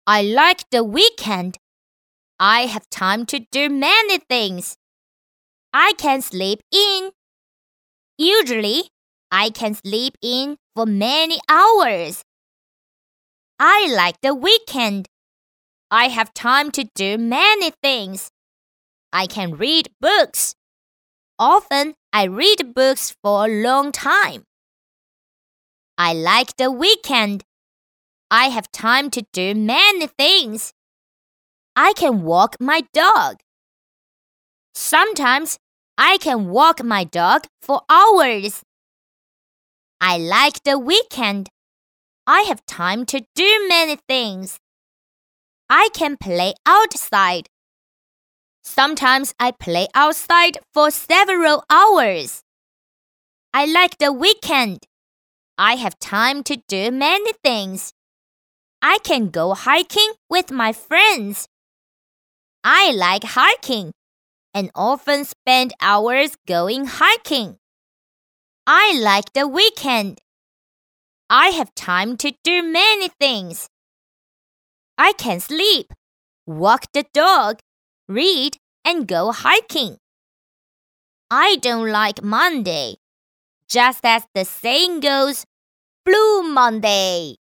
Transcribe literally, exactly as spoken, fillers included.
I like the weekend. I have time to do many things. I can sleep in. Usually, I can sleep in for many hours. I like the weekend. I have time to do many things. I can read books. Often, I read books for a long time. I like the weekend. I have time to do many things. I can walk my dog. Sometimes I can walk my dog for hours. I like the weekend. I have time to do many things. I can play outside. Sometimes I play outside for several hours. I like the weekend. I have time to do many things. I can go hiking with my friends. I like hiking and often spend hours going hiking. I like the weekend. I have time to do many things. I can sleep, walk the dog, read, and go hiking. I don't like Monday. Just as the saying goes, Blue Monday.